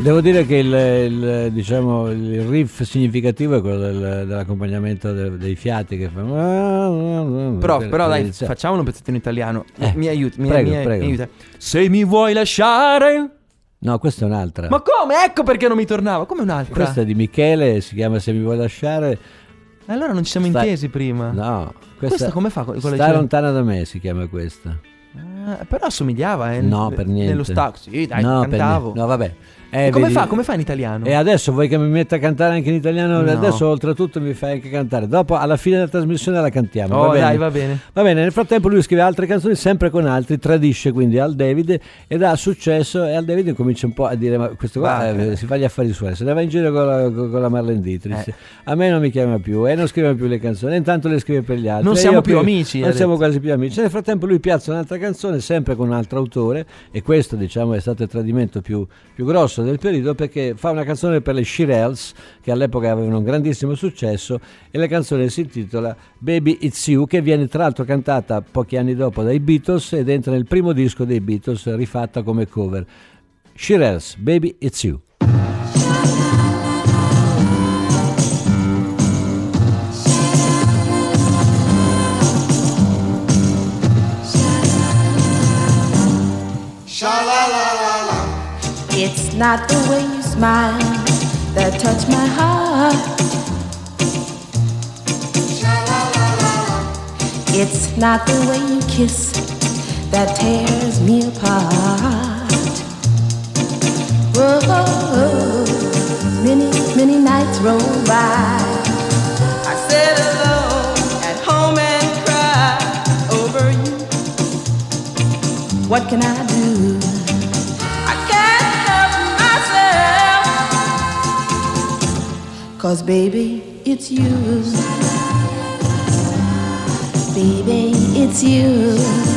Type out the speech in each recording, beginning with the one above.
Devo dire che diciamo, il riff significativo è quello dell'accompagnamento dei fiati che fanno. Però dai, facciamo un pezzettino italiano. Mi aiuti, prego. mi aiuta. Se mi vuoi lasciare. No, questa è un'altra. Ma come? Ecco perché non mi tornava. Come un'altra? Questa è di Michele, si chiama Se mi vuoi lasciare. Allora non ci siamo intesi prima. No, questa come fa? Sta lontana da me si chiama questa. Però assomigliava, no, per niente. Nello stacco. Sì, dai, no, cantavo. No, vabbè. Come fa in italiano? E adesso vuoi che mi metta a cantare anche in italiano? No. Adesso oltretutto mi fai anche cantare. Dopo alla fine della trasmissione la cantiamo. Oh, va bene? dai, va bene. Va bene, nel frattempo lui scrive altre canzoni sempre con altri, tradisce quindi Al David ed ha successo, e Al David comincia un po' a dire: ma questo qua si fa gli affari suoi, se ne va in giro con la Marlene Dietrich, a me non mi chiama più e non scrive più le canzoni, intanto le scrive per gli altri. Non siamo più amici. Non siamo quasi più amici. Nel frattempo lui piazza un'altra canzone sempre con un altro autore, e questo diciamo è stato il tradimento più grosso del periodo, perché fa una canzone per le Shirelles che all'epoca avevano un grandissimo successo, e la canzone si intitola Baby It's You, che viene tra l'altro cantata pochi anni dopo dai Beatles ed entra nel primo disco dei Beatles rifatta come cover. Shirelles, Baby It's You. It's not the way you smile that touch my heart. It's not the way you kiss that tears me apart. Whoa, many nights roll by. I sit alone at home and cry over you. What can I do? I can't help myself. 'Cause baby, it's you. Baby, it's you.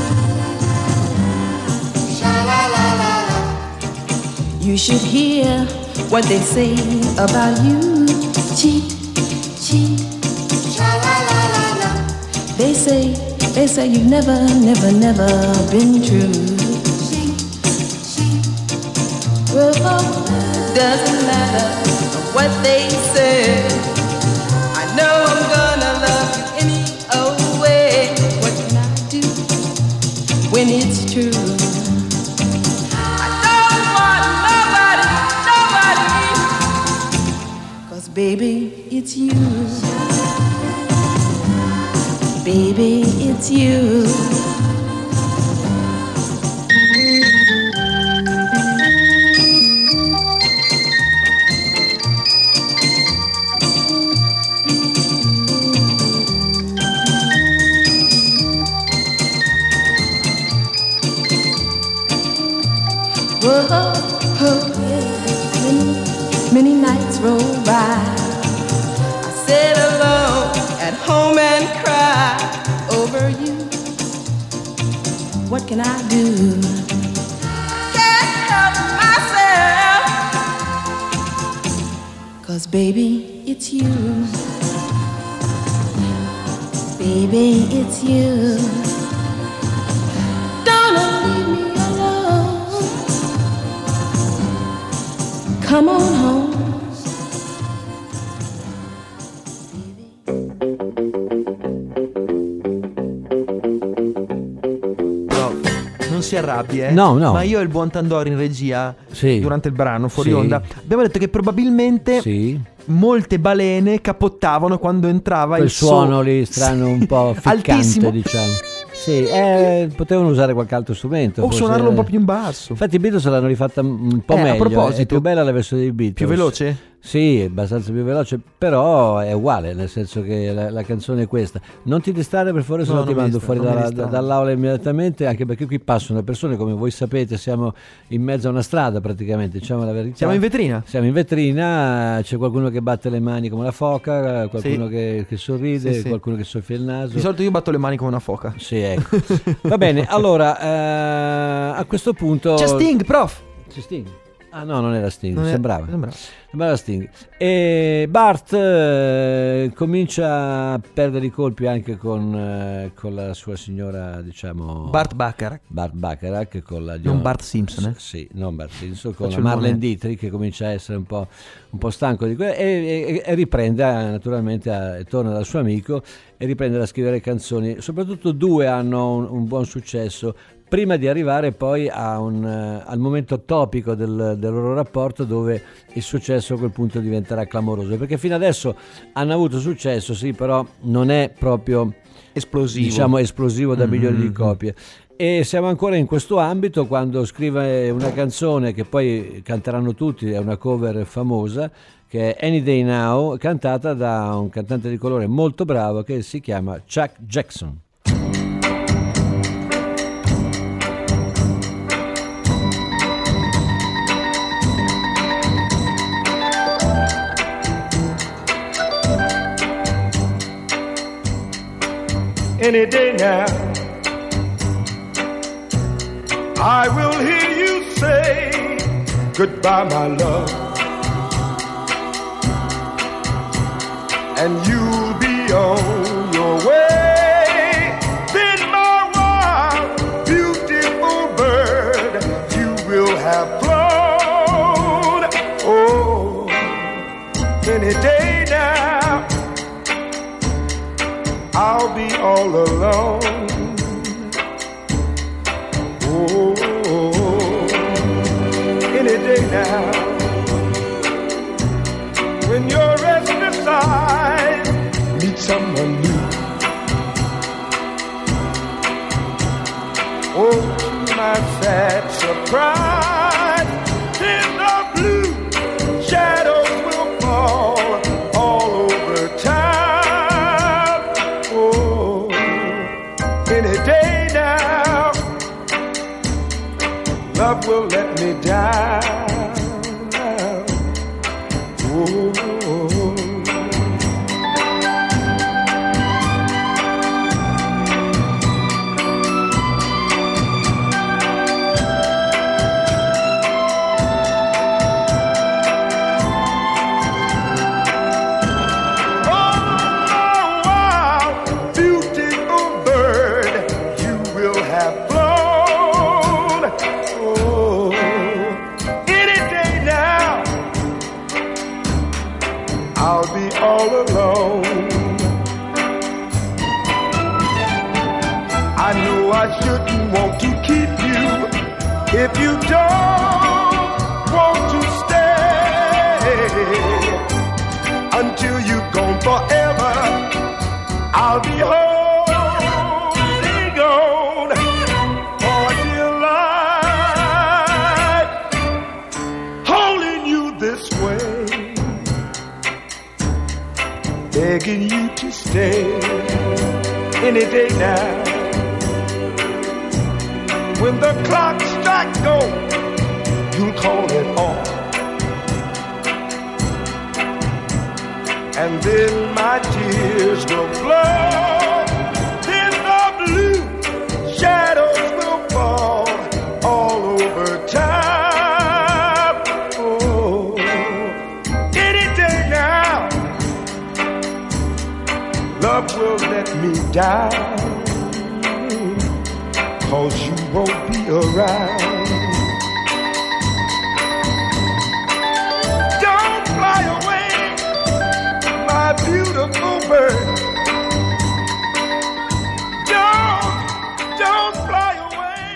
You should hear what they say about you. Cheat, cheat. They say you've never been true. Well, doesn't matter what they say. I know I'm gonna love you any old way. What can I do when it's true? I don't want nobody. 'Cause baby, it's you. Baby, it's you. Whoa, many nights roll by. I sit alone at home and cry over you. What can I do? I can't help myself. 'Cause baby, it's you. Baby, it's you. Don't leave me alone. Come on home. Non si arrabbi, No. Ma io e il buon Tandori in regia, Sì. durante il brano, fuori Sì. onda, abbiamo detto che probabilmente Sì. molte balene capottavano quando entrava Quel il suono lì strano, un po' ficcante, altissimo, diciamo. Sì, potevano usare qualche altro strumento. o forse. suonarlo un po' più in basso. Infatti i Beatles l'hanno rifatta un po' meglio. A proposito, è più bella la versione dei Beatles. più veloce? Sì, abbastanza più veloce, però è uguale, nel senso che la canzone è questa. Non ti distrarre per favore, se no ti mando fuori dall'aula immediatamente, anche perché qui passano persone, come voi sapete, siamo in mezzo a una strada praticamente, diciamo la verità. Siamo in vetrina. Siamo in vetrina, c'è qualcuno che batte le mani come la foca, qualcuno che sorride, Sì. qualcuno che soffia il naso. Di solito io batto le mani come una foca. Sì, ecco. Va bene, allora a questo punto C'è Sting, prof. C'è Sting. Ah no, non era Sting, Non era- sembrava. sembrava Sting. E Bart comincia a perdere i colpi anche con la sua signora, diciamo Bart Bacharach. Bart Bacharach, con la Non Bart Simpson, Sì, non Bart Simpson, con Faccio la il Marlene nome. Dietrich, che comincia a essere un po' stanco di quello, e riprende naturalmente, torna dal suo amico e riprende a scrivere canzoni. Soprattutto due hanno un buon successo, prima di arrivare poi al momento topico del loro rapporto, dove il successo a quel punto diventerà clamoroso, perché fino adesso hanno avuto successo, sì, però non è proprio Esplosivo. diciamo esplosivo da milioni di copie. E siamo ancora in questo ambito quando scrive una canzone che poi canteranno tutti, è una cover famosa, che è Any Day Now, cantata da un cantante di colore molto bravo che si chiama Chuck Jackson. Any day now, I will hear you say goodbye, my love, and you'll be on your way. Then, my wild, beautiful bird, you will have flown. Oh, any day now, I'll be all alone. Oh, any day now, when your restless eyes meet someone new. Oh, to my sad surprise, in the blue shadows will fall all over town. Oh, any day now, love will let me down. Oh, all alone. I know I shouldn't want to keep you if you don't want to stay. Until you've gone forever, I'll be holding on for dear life, holding you this way, begging you to stay any day now. When the clock strikes gold, you'll call it off, and then my tears will flow. Then the blue shadows will fall all over town. Oh, any day now, love will let me down, 'cause you won't be around. Don't fly away, my beautiful bird. Don't fly away.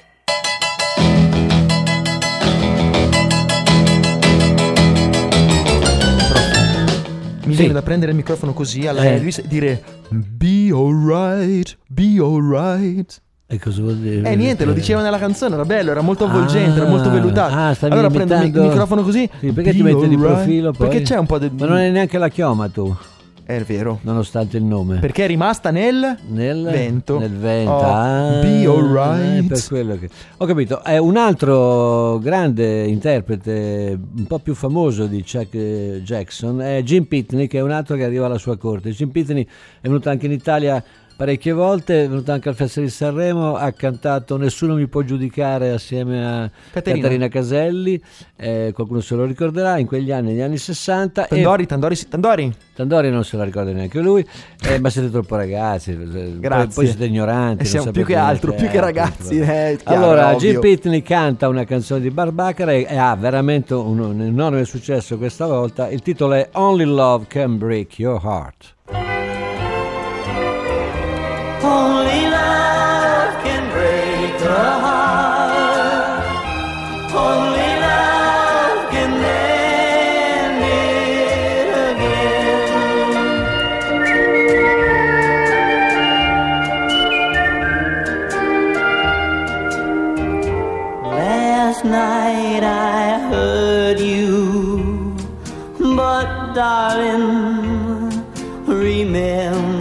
Mi viene da prendere il microfono così alla Elvis e dire be alright, be alright. E cosa vuol dire? Niente, lo diceva nella canzone, era bello, era molto avvolgente, era molto vellutato. stavi Allora prendo il imitando- microfono così. Sì, perché be ti metti di alright. profilo poi? Perché c'è un po' di... Ma non è neanche la chioma tu, È vero. nonostante il nome. Perché è rimasta nel vento. Nel vento. Oh, be alright. È per quello che... Ho capito. È un altro grande interprete, un po' più famoso di Chuck Jackson, è Jim Pitney, che è un altro che arriva alla sua corte. Jim Pitney è venuto anche in Italia parecchie volte, è venuta anche al Festival di Sanremo, ha cantato Nessuno mi può giudicare assieme a Caterina Caselli, qualcuno se lo ricorderà, in quegli anni, negli anni 60. Tandori non se la ricorda neanche lui, ma siete troppo ragazzi, poi siete ignoranti. Siamo più che altro, più che ragazzi. Allora, Jim Pitney canta una canzone di Barbaccara e ha veramente un enorme successo questa volta. Il titolo è Only Love Can Break Your Heart. Only love can break the heart. Only love can mend it again. Last night I heard you, but darling, remember